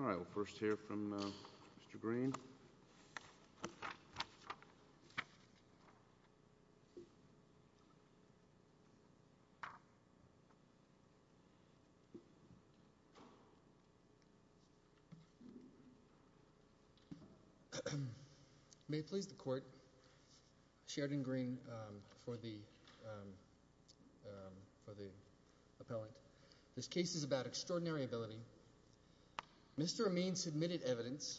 All right, we'll first hear from Mr. Green. May it please the Court, Sheridan Green for the appellant. This case is about extraordinary ability. Mr. Amin submitted evidence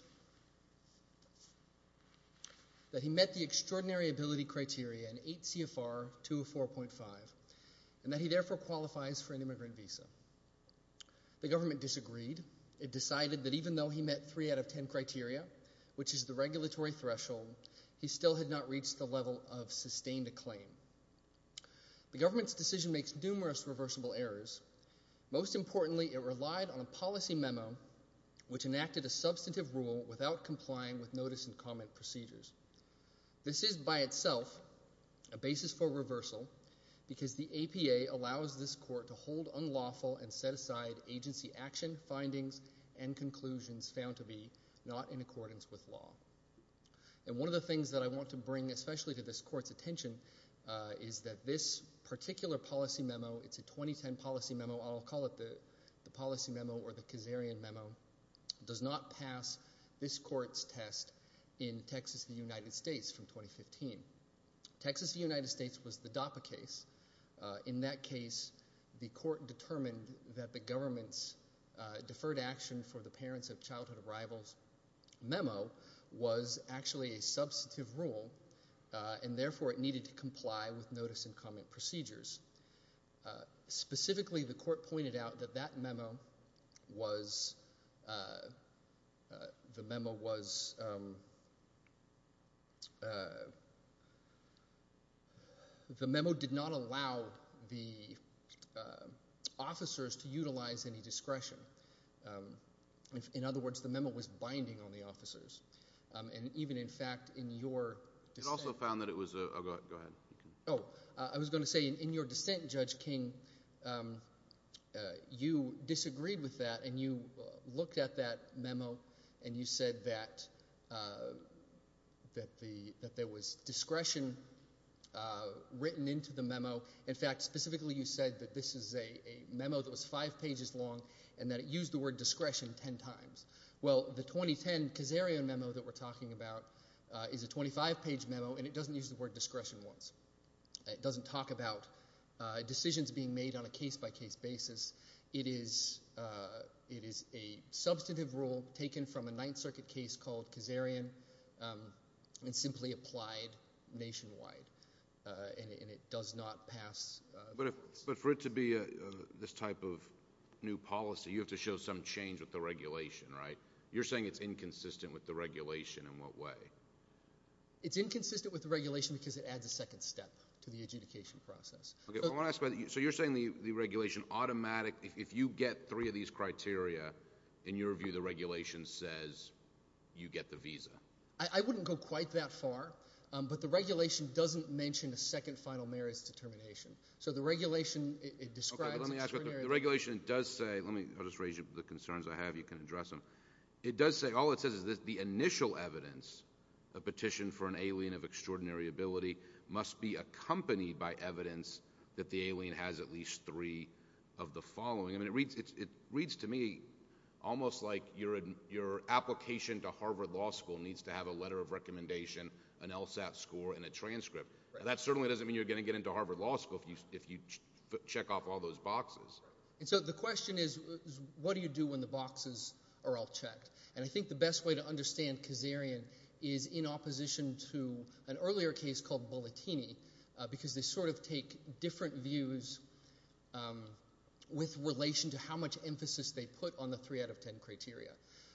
that he met the extraordinary ability criteria in 8 CFR 204.5 and that he therefore qualifies for an immigrant visa. The government disagreed. It decided that even though he met 3 out of 10 criteria, which is the regulatory threshold, he still had not reached the level of sustained a claim. The government's decision makes numerous reversible errors. Most importantly, it relied on a policy memo which enacted a substantive rule without complying with notice and comment procedures. This is by itself a basis for reversal because the APA allows this court to hold unlawful and set aside agency action, findings, and conclusions found to be not in accordance with law. And one of the things that I want to bring especially to this court's attention is that this particular policy memo, it's a 2010 policy memo, I'll call it the policy memo or the Kazarian memo, does not pass this court's test in Texas v. United States from 2015. Texas v. United States was the DAPA case. In that case, the court determined that the government's deferred action for the parents of childhood arrivals memo was actually a substantive rule, and therefore it needed to comply with notice and comment procedures. Specifically, the court pointed out that that memo was the memo did not allow the officers to utilize any discretion. In other words, the memo was binding on the officers. And even, in fact, in your dissent— It also found that it was a— go ahead. I was going to say, in your dissent, Judge King, you disagreed with that, and you looked at that memo, and you said that there was discretion written into the memo. In fact, specifically you said that this is a memo that was 5 pages long and that it used the word discretion 10 times. Well, the 2010 Kazarian memo that we're talking about is a 25-page memo, and it doesn't use the word discretion once. It doesn't talk about decisions being made on a case-by-case basis. It is a substantive rule taken from a Ninth Circuit case called Kazarian and simply applied nationwide, and it does not pass. But for it to be this type of new policy, you have to show some change with the regulation, right? You're saying it's inconsistent with the regulation in what way? It's inconsistent with the regulation because it adds a second step to the adjudication process. Okay, I want to ask about that. So you're saying the regulation automatic, if you get 3 of these criteria, in your view, the regulation says you get the visa? I wouldn't go quite that far, but the regulation doesn't mention a second final merits determination. So the regulation, it describes— Okay, but let me ask you, the regulation does say— I'll just raise the concerns I have. You can address them. It does say, all it says is that the initial evidence, a petition for an alien of extraordinary ability, must be accompanied by evidence that the alien has at least 3 of the following. I mean, it reads to me almost like your application to Harvard Law School needs to have a letter of recommendation, an LSAT score, and a transcript. Right. Now, that certainly doesn't mean you're going to get into Harvard Law School if you check off all those boxes. And so the question is, what do you do when the boxes are all checked? And I think the best way to understand Kazarian is in opposition to an earlier case called Bulletini, because they sort of take different views with relation to how much emphasis they put on the 3 out of 10 criteria.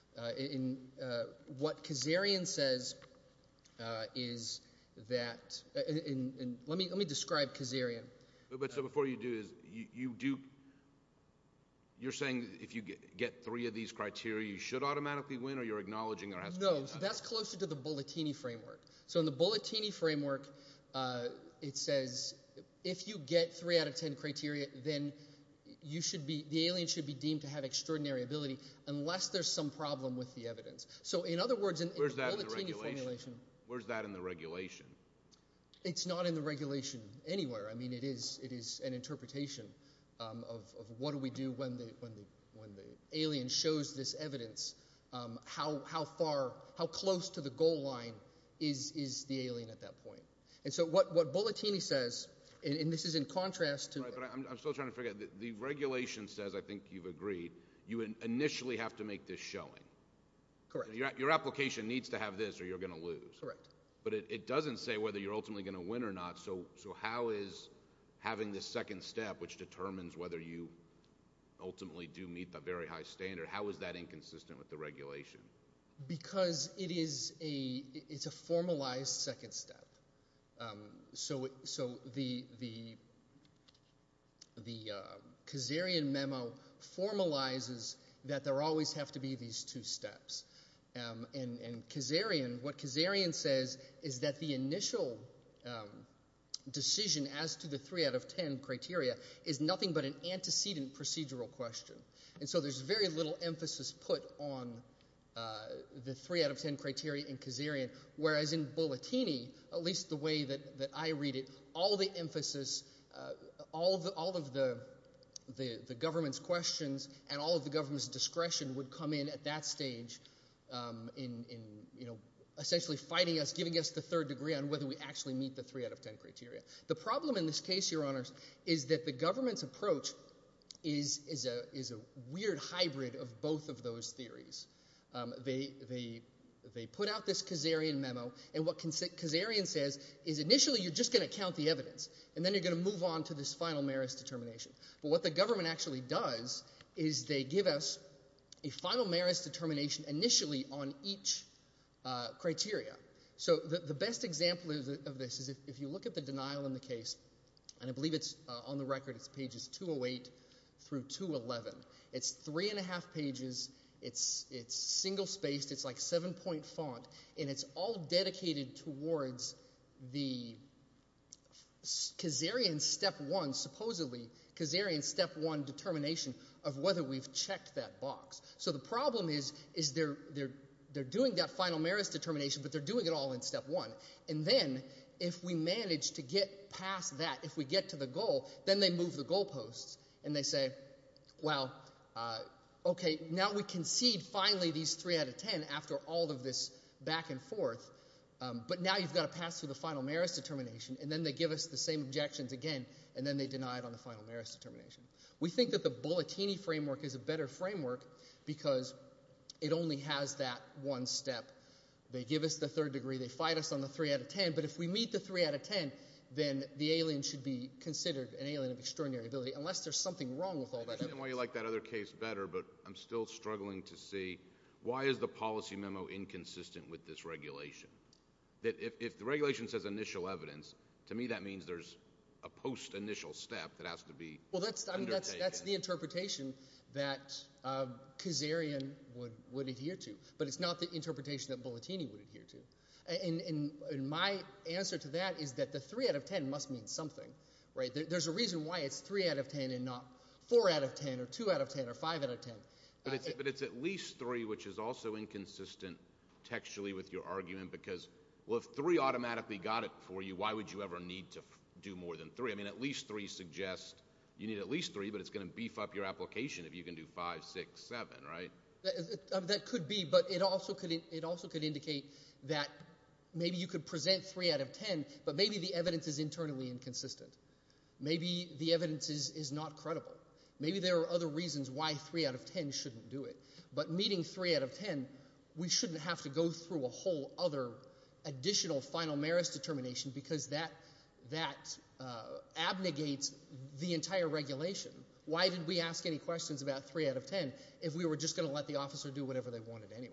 What Kazarian says is that— and let me describe Kazarian. But so before you do this, you're saying if you get 3 of these criteria, you should automatically win, or you're acknowledging there has to be— No, so that's closer to the Bulletini framework. So in the Bulletini framework, it says if you get 3 out of 10 criteria, then the alien should be deemed to have extraordinary ability unless there's some problem with the evidence. So in other words, in the Bulletini formulation. Where's that in the regulation? It's not in the regulation anywhere. I mean, it is an interpretation of what do we do when the alien shows this evidence. How close to the goal line is the alien at that point? And so what Bulletini says, and this is in contrast to... Right, but I'm still trying to figure out, the regulation says, I think you've agreed, you initially have to make this showing. Correct. Your application needs to have this or you're going to lose. Correct. But it doesn't say whether you're ultimately going to win or not, so how is having this second step, which determines whether you ultimately do meet the very high standard, how is that inconsistent with the regulation? Because it's a formalized second step. So the Kazarian memo formalizes that there always have to be these two steps. And what Kazarian says is that the initial decision as to the 3 out of 10 criteria is nothing but an antecedent procedural question. And so there's very little emphasis put on the 3 out of 10 criteria in Kazarian, whereas in Bulletini, at least the way that I read it, all the emphasis, all of the government's questions and all of the government's discretion would come in at that stage in essentially fighting us, giving us the third degree on whether we actually meet the 3 out of 10 criteria. The problem in this case, Your Honors, is that the government's approach is a weird hybrid of both of those theories. They put out this Kazarian memo, and what Kazarian says is initially you're just going to count the evidence, and then you're going to move on to this final merits determination. But what the government actually does is they give us a final merits determination initially on each criteria. So the best example of this is if you look at the denial in the case, and I believe it's on the record, it's pages 208 through 211. It's 3.5 pages. It's single-spaced. It's like 7-point font, and it's all dedicated towards the Kazarian step 1, supposedly Kazarian step 1 determination of whether we've checked that box. So the problem is they're doing that final merits determination, but they're doing it all in step 1. And then if we manage to get past that, if we get to the goal, then they move the goalposts, and they say, well, okay, now we concede finally these 3 out of 10 after all of this back and forth, but now you've got to pass through the final merits determination, and then they give us the same objections again, and then they deny it on the final merits determination. We think that the Bulletini framework is a better framework because it only has that one step. They give us the third degree, they fight us on the 3 out of 10, but if we meet the 3 out of 10, then the alien should be considered an alien of extraordinary ability, unless there's something wrong with all that evidence. I understand why you like that other case better, but I'm still struggling to see why is the policy memo inconsistent with this regulation? That if the regulation says initial evidence, to me that means there's a post-initial step that has to be undertaken. That's the interpretation that Kazarian would adhere to, but it's not the interpretation that Bulletini would adhere to. And my answer to that is that the 3 out of 10 must mean something, right? There's a reason why it's 3 out of 10 and not 4 out of 10 or 2 out of 10 or 5 out of 10. But it's at least 3, which is also inconsistent textually with your argument because, well, if 3 automatically got it for you, why would you ever need to do more than 3? I mean, at least 3 suggests you need at least 3, but it's going to beef up your application if you can do 5, 6, 7, right? That could be, but it also could indicate that maybe you could present 3 out of 10, but maybe the evidence is internally inconsistent. Maybe the evidence is not credible. Maybe there are other reasons why 3 out of 10 shouldn't do it. But meeting 3 out of 10, we shouldn't have to go through a whole other additional final merits determination because that abnegates the entire regulation. Why did we ask any questions about 3 out of 10 if we were just going to let the officer do whatever they wanted anyway?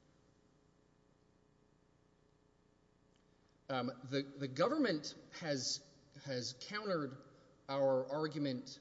The government has countered our argument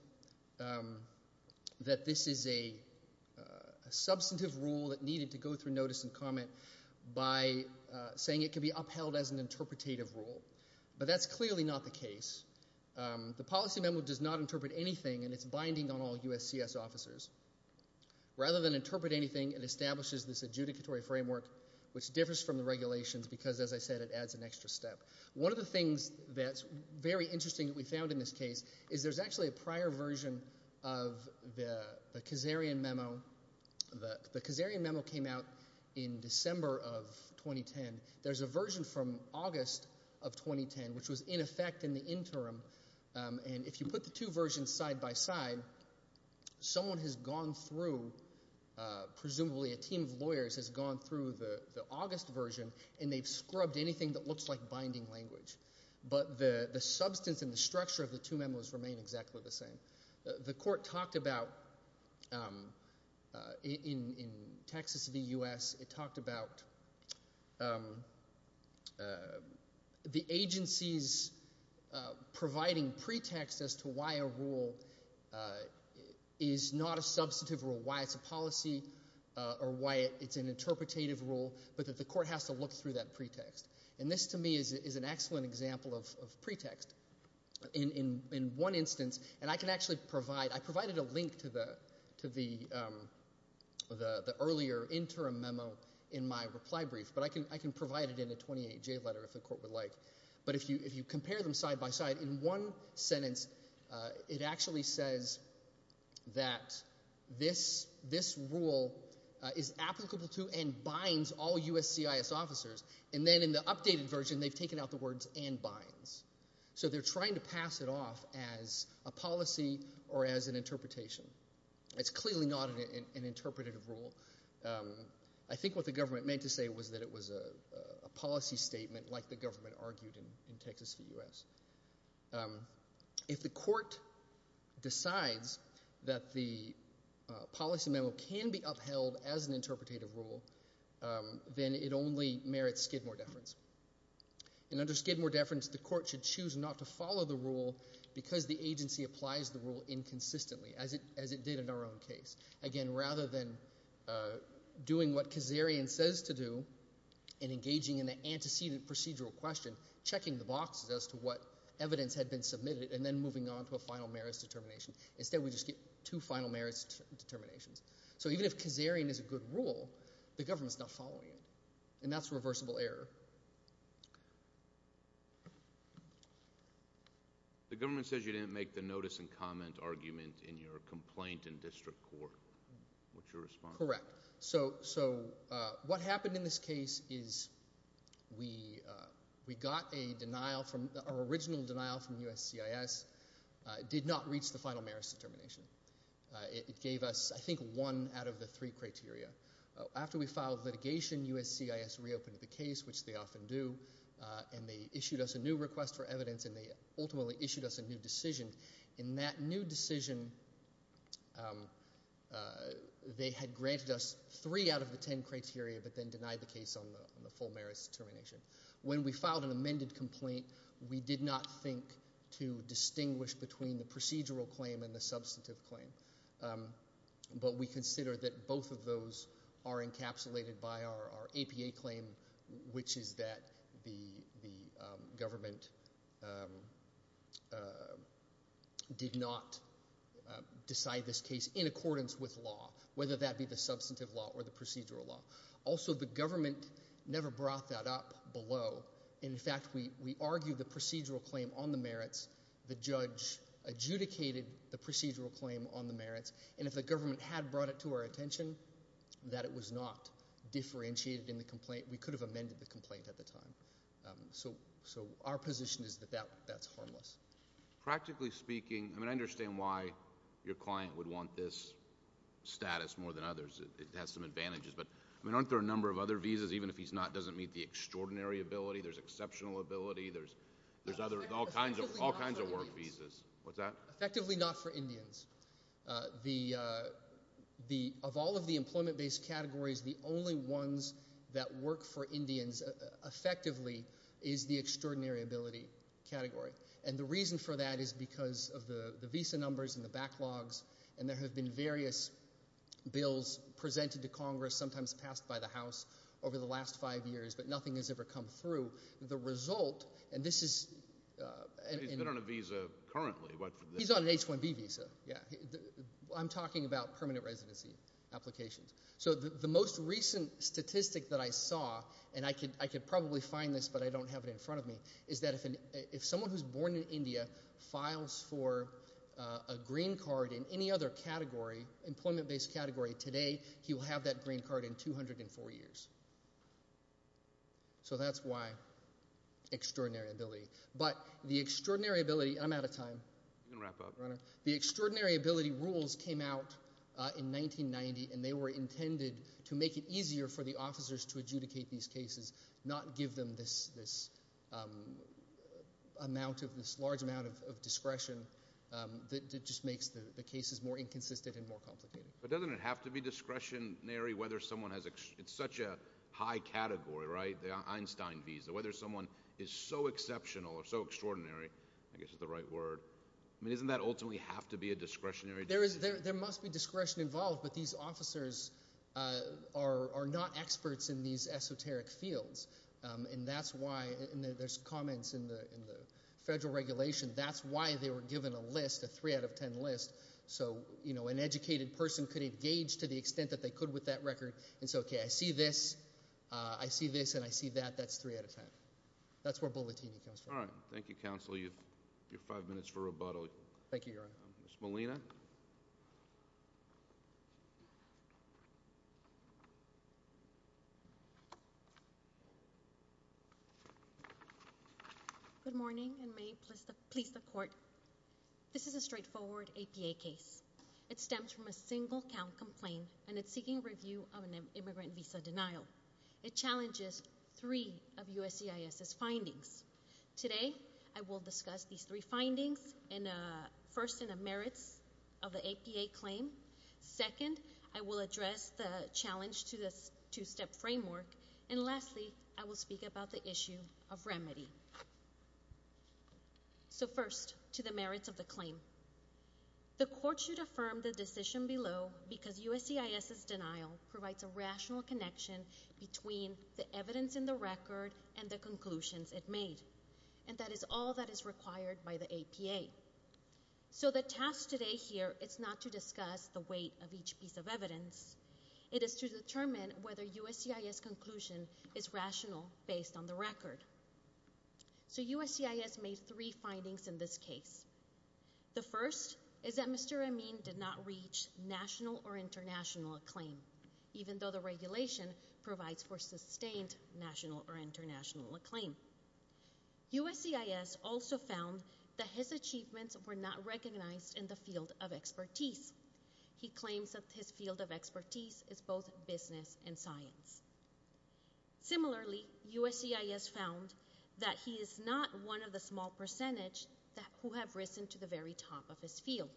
that this is a substantive rule that needed to go through notice and comment by saying it can be upheld as an interpretative rule. But that's clearly not the case. The policy memo does not interpret anything, and it's binding on all USCIS officers. Rather than interpret anything, it establishes this adjudicatory framework, which differs from the regulations because, as I said, it adds an extra step. One of the things that's very interesting that we found in this case is there's actually a prior version of the Kazarian memo. The Kazarian memo came out in December of 2010. There's a version from August of 2010, which was in effect in the interim. And if you put the two versions side by side, someone has gone through, presumably a team of lawyers has gone through the August version, and they've scrubbed anything that looks like binding language. But the substance and the structure of the two memos remain exactly the same. The court talked about, in Texas v. U.S., it talked about the agencies providing pretext as to why a rule is not a substantive rule, why it's a policy or why it's an interpretative rule, but that the court has to look through that pretext. And this, to me, is an excellent example of pretext. In one instance, and I can actually I provided a link to the earlier interim memo in my reply brief, but I can provide it in a 28J letter if the court would like. But if you compare them side by side, in one sentence, it actually says that this rule is applicable to and binds all USCIS officers. And then in the updated version, they've taken out the words "and binds." So they're trying to pass it off as a policy or as an interpretation. It's clearly not an interpretative rule. I think what the government meant to say was that it was a policy statement like the government argued in Texas v. U.S. If the court decides that the policy memo can be upheld as an interpretative rule, then it only merits Skidmore deference. And under Skidmore deference, the court should choose not to follow the rule because the agency applies the rule inconsistently, as it did in our own case. Again, rather than doing what Kazarian says to do and engaging in the antecedent procedural question, checking the boxes as to what evidence had been submitted, and then moving on to a final merits determination. Instead, we just get two final merits determinations. So even if Kazarian is a good rule, the government's not following it. And that's reversible error. The government says you didn't make the notice and comment argument in your complaint in district court. What's your response? Correct. So what happened in this case is we got a denial from our original denial from USCIS. Did not reach the final merits determination. It gave us, I think, one out of the three criteria. After we filed litigation, USCIS reopened the case, which they often do, and they issued us a new request for evidence, and they ultimately issued us a new decision. In that new decision, they had granted us 3 out of the 10 criteria, but then denied the case on the full merits determination. When we filed an amended complaint, we did not think to distinguish between the procedural claim and the substantive claim. But we consider that both of those are encapsulated by our APA claim, which is that the government did not decide this case in accordance with law, whether that be the substantive law or the procedural law. Also, the government never brought that up below. In fact, we argued the procedural claim on the merits. The judge adjudicated the procedural claim on the merits. And if the government had brought it to our attention that it was not differentiated in the complaint, we could have amended the complaint at the time. So our position is that that's harmless. Practically speaking, I understand why your client would want this status more than others. It has some advantages, but aren't there a number of other visas, even if he's doesn't meet the extraordinary ability? There's exceptional ability. There's other all kinds of work visas. What's that? Effectively not for Indians. Of all of the employment-based categories, the only ones that work for Indians effectively is the extraordinary ability category. And the reason for that is because of the visa numbers and the backlogs, and there have been various bills presented to Congress, sometimes passed by the House, over the last 5 years, but nothing has ever come through. The result, and this is He's been on a visa currently. He's on an H-1B visa, yeah. I'm talking about permanent residency applications. So the most recent statistic that I saw, and I could probably find this, but I don't have it in front of me, is that if someone who's born in India files for a green card in any other category, employment-based category, today he will have that green card in 204 years. So that's why extraordinary ability. But the extraordinary ability, I'm out of time. You can wrap up. Your Honor. The extraordinary ability rules came out in 1990, and they were intended to make it easier for the officers to adjudicate these cases, not give them this large amount of discretion that just makes the cases more inconsistent and more complicated. But doesn't it have to be discretionary whether someone has it's such a high category, right? The Einstein visa, whether someone is so exceptional or so extraordinary, I guess is the right word. I mean, doesn't that ultimately have to be a discretionary decision? There must be discretion involved, but these officers are not experts in these esoteric fields, and that's why. And there's comments in the federal regulation. That's why they were given a list, a 3 out of 10 list. So an educated person could engage to the extent that they could with that record and say, okay, I see this, and I see that. That's 3 out of 10. That's where Bulletini comes from. All right. Thank you, counsel. You've 5 minutes for rebuttal. Thank you, Your Honor. Ms. Molina? Good morning, and may it please the Court. This is a straightforward APA case. It stems from a single count complaint, and it's seeking review of an immigrant visa denial. It challenges 3 of USCIS's findings. Today, I will discuss these 3 findings, first in the merits of the APA claim. Second, I will address the challenge to the 2-step framework. And lastly, I will speak about the issue of remedy. So first, to the merits of the claim. The Court should affirm the decision below because USCIS's denial provides a rational connection between the evidence in the record and the conclusions it made. And that is all that is required by the APA. So the task today here is not to discuss the weight of each piece of evidence. It is to determine whether USCIS's conclusion is rational based on the record. So USCIS made 3 findings in this case. The first is that Mr. Amin did not reach national or international acclaim, even though the regulation provides for sustained national or international acclaim. USCIS also found that his achievements were not recognized in the field of expertise. He claims that his field of expertise is both business and science. Similarly, USCIS found that he is not one of the small percentage who have risen to the very top of his field.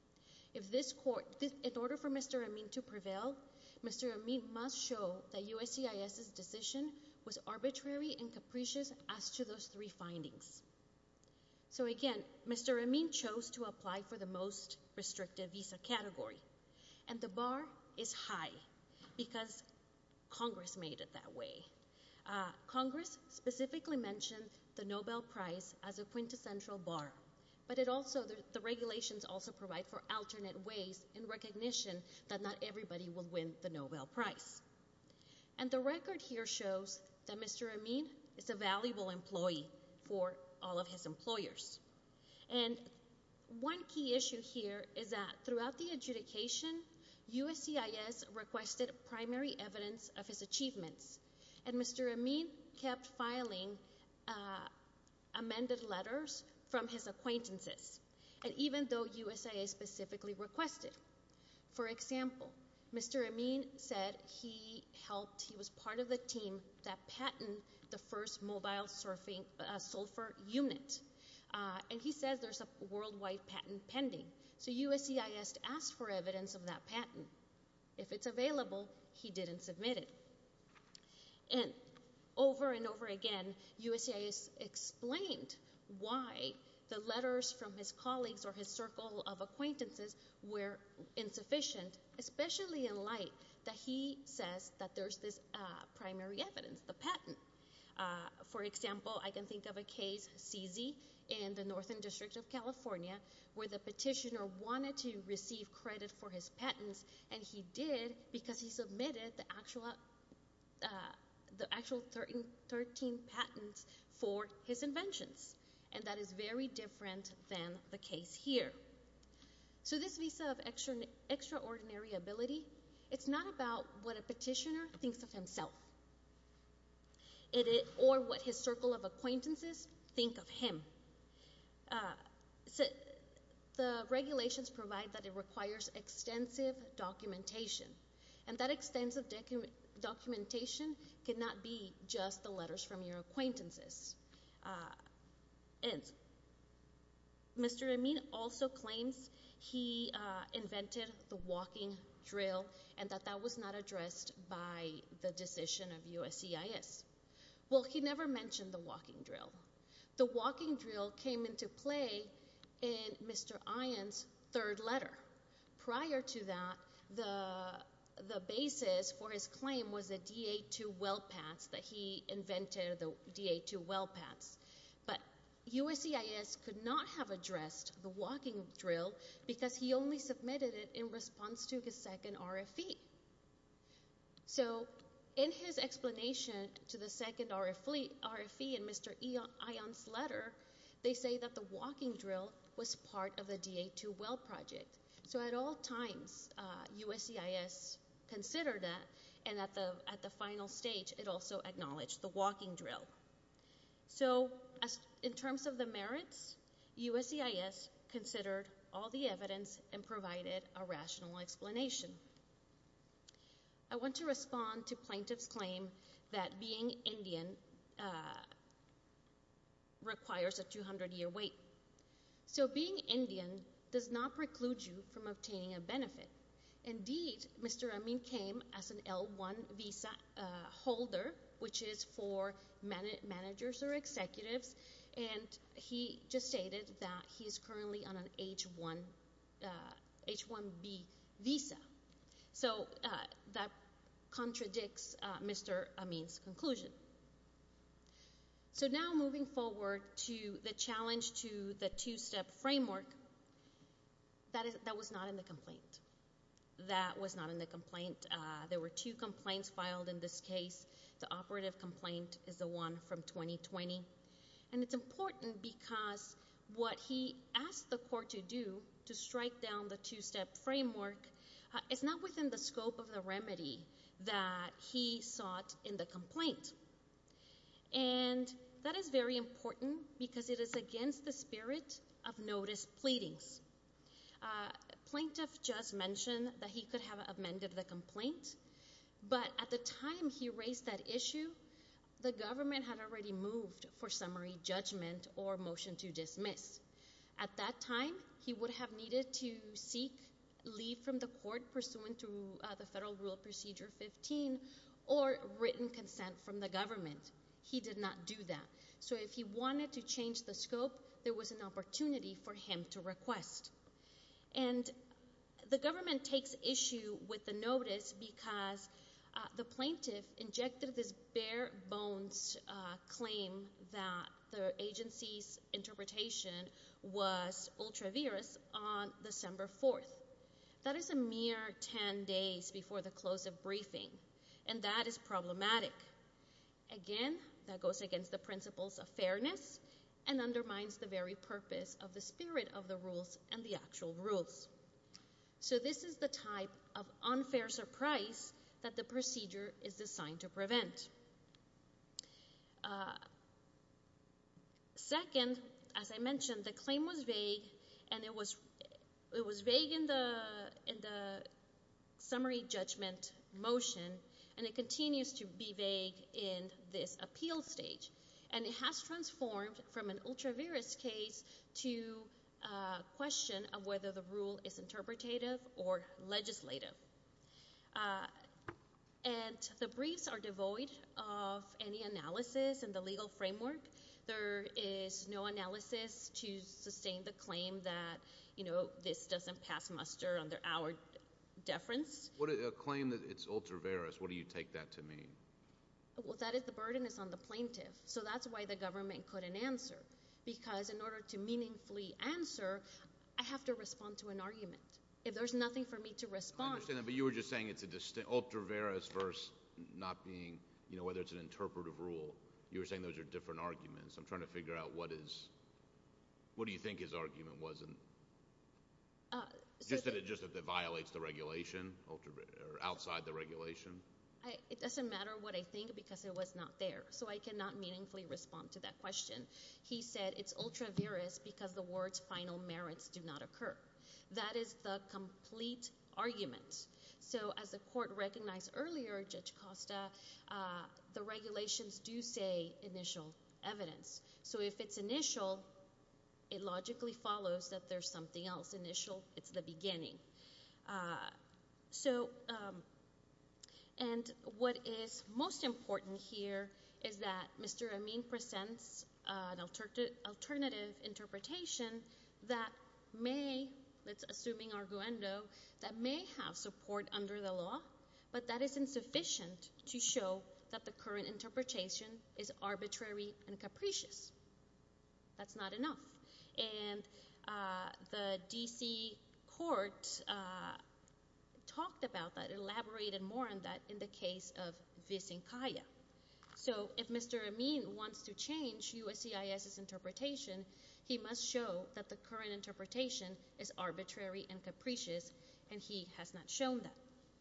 In order for Mr. Amin to prevail, Mr. Amin must show that USCIS's decision was arbitrary and capricious as to those 3 findings. So again, Mr. Amin chose to apply for the most restrictive visa category. And the bar is high because Congress made it that way. Congress specifically mentioned the Nobel Prize as a quintessential bar, but the regulations also provide for alternate ways in recognition that not everybody will win the Nobel Prize. And the record here shows that Mr. Amin is a valuable employee for all of his employers. And one key issue here is that throughout the adjudication, USCIS requested primary evidence of his achievements, and Mr. Amin kept filing amended letters from his acquaintances, and even though USCIS specifically requested. For example, Mr. Amin said he was part of the team that patented the first mobile sulfur unit. And he says there's a worldwide patent pending. So USCIS asked for evidence of that patent. If it's available, he didn't submit it. And over again, USCIS explained why the letters from his colleagues or his circle of acquaintances were insufficient, especially in light that he says that there's this primary evidence, the patent. For example, I can think of a case, CZ, in the Northern District of California, where the petitioner wanted to receive credit for his patents, and he did because he submitted the actual 13 patents for his inventions. And that is very different than the case here. So this visa of extraordinary ability, it's not about what a petitioner thinks of himself, or what his circle of acquaintances think of him. So the regulations provide that it requires extensive documentation, and that extensive documentation cannot be just the letters from your acquaintances. And Mr. Amin also claims he invented the walking drill, and that was not addressed by the decision of USCIS. Well, he never mentioned the walking drill. The walking drill came into play in Mr. Ian's third letter. Prior to that, the basis for his claim was the DA2 well pads, that he invented the DA2 well pads. But USCIS could not have addressed the walking drill because he only submitted it in response to his second RFE. So in his explanation to the second RFE in Mr. Ian's letter, they say that the walking drill was part of the DA2 well project. So at all times, USCIS considered that, and at the final stage, it also acknowledged the walking drill. So in terms of the merits, USCIS considered all the evidence and provided a rational explanation. I want to respond to plaintiff's claim that being Indian requires a 200-year wait. So being Indian does not preclude you from obtaining a benefit. Indeed, Mr. Amin came as an L1 visa holder, which is for managers or executives, and he just stated that he is currently on an H1B visa. So that contradicts Mr. Amin's conclusion. So now moving forward to the challenge to the two-step framework, that was not in the complaint. That was not in the complaint. There were two complaints filed in this case. The operative complaint is the one from 2020. And it's important because what he asked the court to do, to strike down the two-step framework, is not within the scope of the remedy that he sought in the complaint. And that is very important because it is against the spirit of notice pleadings. Plaintiff just mentioned that he could have amended the complaint, but at the time he raised that issue, the government had already moved for summary judgment or motion to dismiss. At that time, he would have needed to seek leave from the court pursuant to the Federal Rule Procedure 15 or written consent from the government. He did not do that. So if he wanted to change the scope, there was an opportunity for him to request. And the government takes issue with the notice because the plaintiff injected this bare bones claim that the agency's interpretation was ultra vires on December 4th. That is a mere 10 days before the close of briefing, and that is problematic. Again, that goes against the principles of fairness and undermines the very purpose of the spirit of the rules and the actual rules. So this is the type of unfair surprise that the procedure is designed to prevent. Second, as I mentioned, the claim was vague, and it was vague in the summary judgment motion, and it continues to be vague in this appeal stage. And it has transformed from an ultra vires case to a question of whether the rule is interpretative or legislative. And the briefs are devoid of any analysis in the legal framework. There is no analysis to sustain the claim that, this doesn't pass muster under our deference. A claim that it's ultra vires, what do you take that to mean? Well, that is, the burden is on the plaintiff. So that's why the government couldn't answer. Because in order to meaningfully answer, I have to respond to an argument. If there's nothing for me to respond. I understand that, but you were just saying it's a distinct, ultra vires versus not being, whether it's an interpretive rule. You were saying those are different arguments. I'm trying to figure out what do you think his argument was? Just that it violates the regulation, or outside the regulation? It doesn't matter what I think because it was not there. So I cannot meaningfully respond to that question. He said it's ultra vires because the words final merits do not occur. That is the complete argument. So as the court recognized earlier, Judge Costa, the regulations do say initial evidence. So if it's initial, it logically follows that there's something else. Initial, it's the beginning. And what is most important here is that Mr. Amin presents an alternative interpretation that may, assuming arguendo, that may have support under the law, but that is insufficient to show that the current interpretation is arbitrary and capricious. That's not enough. And the D.C. court talked about that, elaborated more on that in the case of Visinkaya. So if Mr. Amin wants to change USCIS's interpretation, he must show that the current interpretation is arbitrary and capricious, and he has not shown that.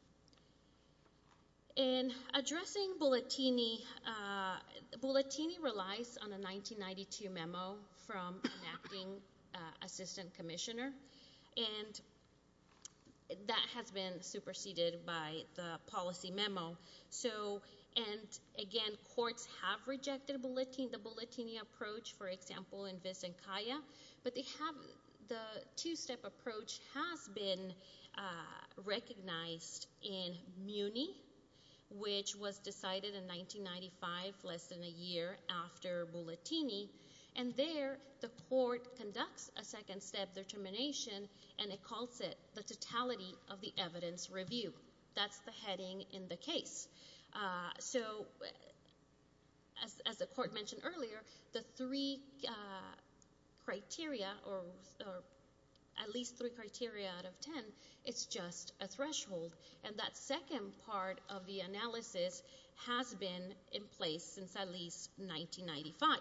In addressing Bullettini, Bullettini relies on a 1992 memo from an acting assistant commissioner, and that has been superseded by the policy memo. So, and again, courts have rejected the Bullettini approach, for example, in Visinkaya, but the two-step approach has been recognized in Muni, which was decided in 1995, less than a year after Bullettini. And there, the court conducts a second-step determination, and it calls it the totality of the evidence review. That's the heading in the case. So, as the court mentioned earlier, the three criteria, or at least 3 criteria out of 10, it's just a threshold. And that second part of the analysis has been in place since at least 1995.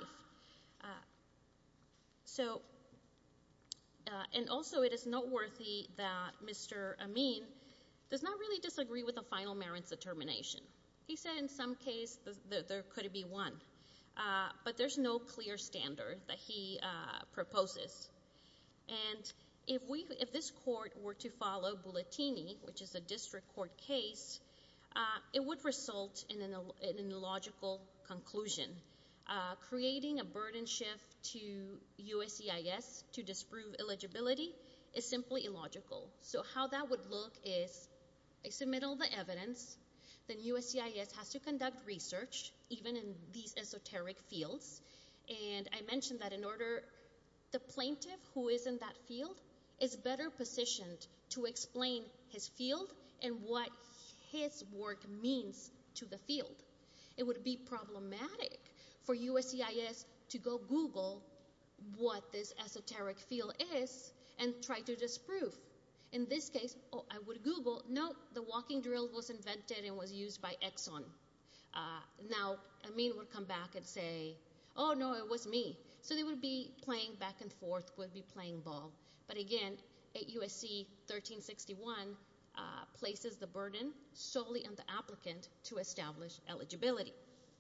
And also it is noteworthy that Mr. Amin does not really disagree with the final merits determination. He said in some case that there could be one, but there's no clear standard that he proposes. And if this court were to follow Bullettini, which is a district court case, it would result in an illogical conclusion. Creating a burden shift to USCIS to disprove eligibility is simply illogical. So how that would look is I submit all the evidence, then USCIS has to conduct research, even in these esoteric fields. And I mentioned that the plaintiff who is in that field is better positioned to explain his field and what his work means to the field. It would be problematic for USCIS to go Google what this esoteric field is and try to disprove. In this case, I would Google, no, the walking drill was invented and was used by Exxon. Now, Amin would come back and say, oh, no, it was me. So they would be playing back and forth, would be playing ball. But again, at USC 1361 places the burden solely on the applicant to establish eligibility.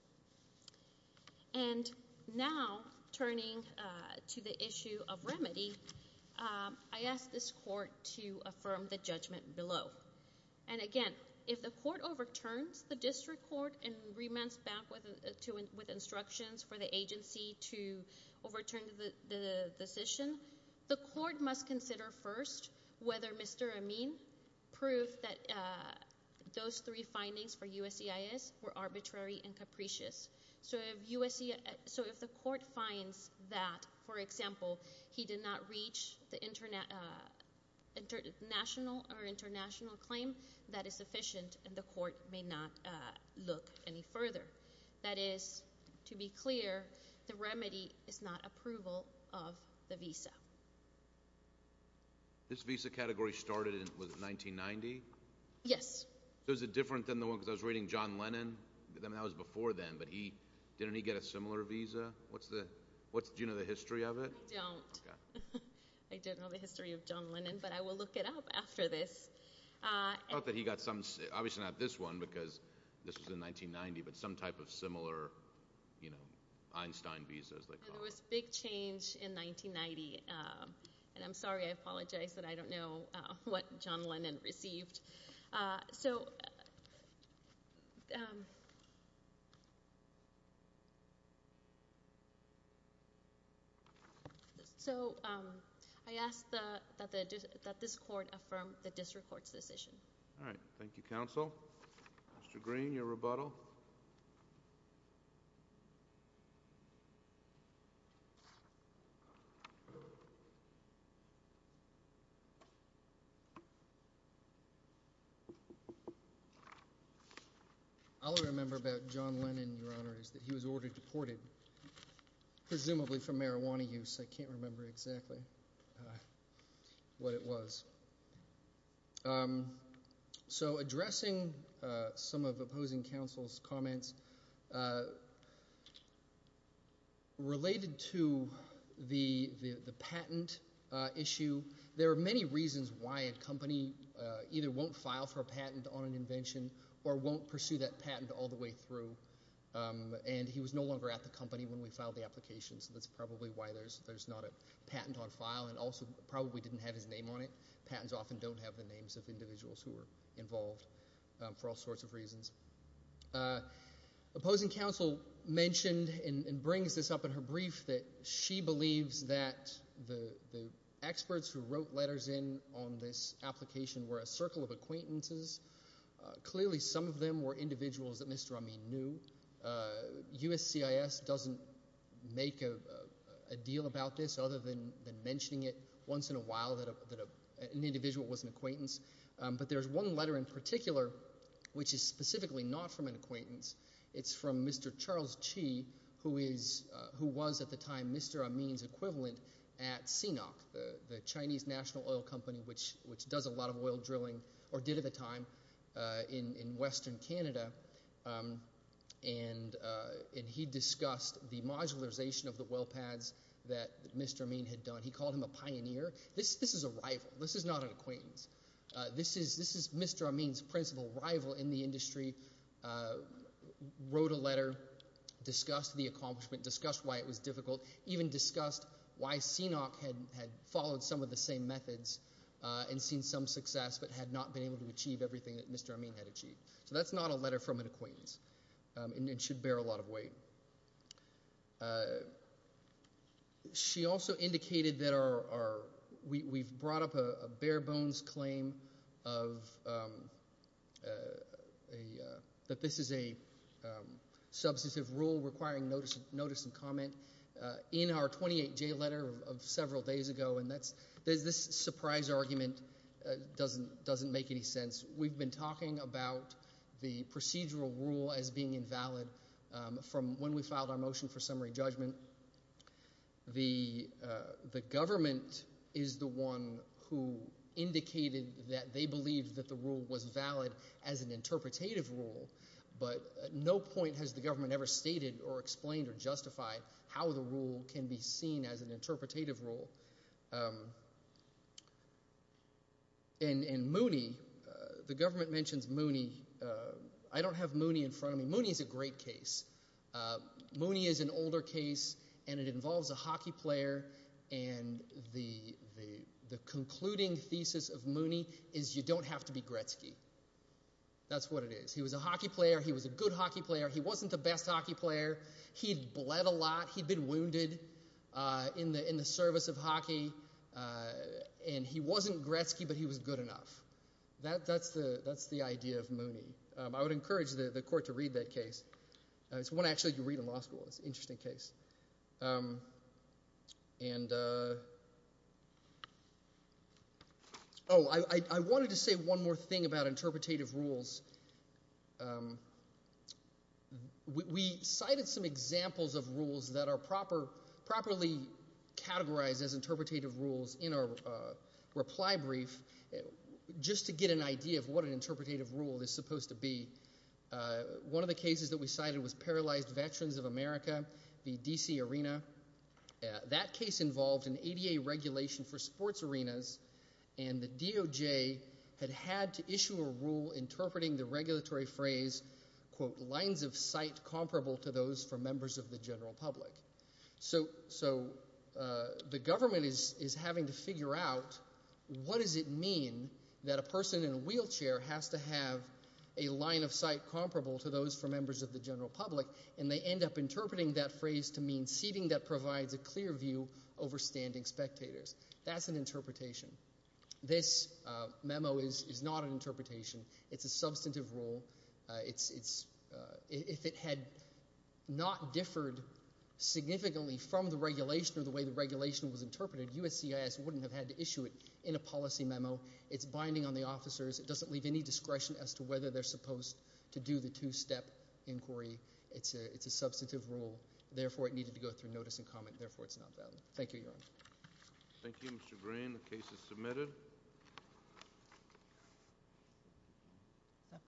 And now, turning to the issue of remedy, I ask this court to affirm the judgment below. And again, if the court overturns the district court and remands back with instructions for the agency to overturn the decision, the court must consider first whether Mr. Amin proved that those 3 findings for USCIS were arbitrary and capricious. So if the court finds that, for example, he did not reach the national or international claim, that is sufficient, and the court may not look any further. That is, to be clear, the remedy is not approval of the visa. This visa category started in, was it 1990? Yes. So is it different than the one, because I was reading John Lennon, I mean, that was before then, but didn't he get a similar visa? Do you know the history of it? I don't. Okay. I don't know the history of John Lennon, but I will look it up after this. I thought that he got some, obviously not this one because this was in 1990, but some type of similar, Einstein visa, as they call it. There was big change in 1990, and I'm sorry, I apologize that I don't know what John Lennon received. I ask that this court affirm the district court's decision. All right. Thank you, counsel. Mr. Green, your rebuttal. All I remember about John Lennon, Your Honor, is that he was ordered deported, presumably for marijuana use. I can't remember exactly what it was. So addressing some of opposing counsel's comments related to the patent issue, there are many reasons why a company either won't file for a patent on an invention or won't pursue that patent all the way through. And he was no longer at the company when we filed the application, so that's probably why there's not a patent on file, and also probably didn't have his name on it. Patents often don't have the names of individuals who were involved for all sorts of reasons. Opposing counsel mentioned and brings this up in her brief that she believes that the experts who wrote letters in on this application were a circle of acquaintances. Clearly, some of them were individuals that Mr. Amin knew. USCIS doesn't make a deal about this other than mentioning it once in a while that an individual was an acquaintance. But there's one letter in particular which is specifically not from an acquaintance. It's from Mr. Charles Chi, who was at the time Mr. Amin's equivalent at CNOOC, the Chinese National Oil Company, which does a lot of oil drilling, or did at the time, in Western Canada. And he discussed the modularization of the well pads that Mr. Amin had done. He called him a pioneer. This is a rival. This is not an acquaintance. This is Mr. Amin's principal rival in the industry. Wrote a letter, discussed the accomplishment, discussed why it was difficult, even discussed why CNOOC had followed some of the same methods and seen some success but had not been able to achieve everything that Mr. Amin had achieved. So that's not a letter from an acquaintance, and should bear a lot of weight. She also indicated that we've brought up a bare bones claim of that this is a substantive rule requiring notice and comment in our 28J letter of several days ago, and there's this surprise argument doesn't make any sense. We've been talking about the procedural rule as being invalid from when we filed our motion for summary judgment. The government is the one who indicated that they believed that the rule was valid as an interpretative rule, but at no point has the government ever stated or explained or justified how the rule can be seen as an interpretative rule. And Mooney, the government mentions Mooney. I don't have Mooney in front of me. Mooney is a great case. Mooney is an older case, and it involves a hockey player, and the concluding thesis of Mooney is you don't have to be Gretzky. That's what it is. He was a hockey player. He was a good hockey player. He wasn't the best hockey player. He'd bled a lot. He'd been wounded in the service of hockey, and he wasn't Gretzky, but he was good enough. That's the idea of Mooney. I would encourage the court to read that case. It's one actually you read in law school. It's an interesting case. I wanted to say one more thing about interpretative rules. we cited some examples of rules that are properly categorized as interpretative rules in our reply brief, just to get an idea of what an interpretative rule is supposed to be. One of the cases that we cited was Paralyzed Veterans of America, the D.C. Arena. That case involved an ADA regulation for sports arenas, and the DOJ had to issue a rule interpreting the regulatory phrase, quote, lines of sight comparable to those for members of the general public. So the government is having to figure out, what does it mean that a person in a wheelchair has to have a line of sight comparable to those for members of the general public, and they end up interpreting that phrase to mean seating that provides a clear view over standing spectators. That's an interpretation. This memo is not an interpretation. It's a substantive rule. If it had not differed significantly from the regulation or the way the regulation was interpreted, USCIS wouldn't have had to issue it in a policy memo. It's binding on the officers. It doesn't leave any discretion as to whether they're supposed to do the two-step inquiry. It's a substantive rule. Therefore, it needed to go through notice and comment. Therefore, it's not valid. Thank you, Your Honor. Thank you, Mr. Green. The case is submitted.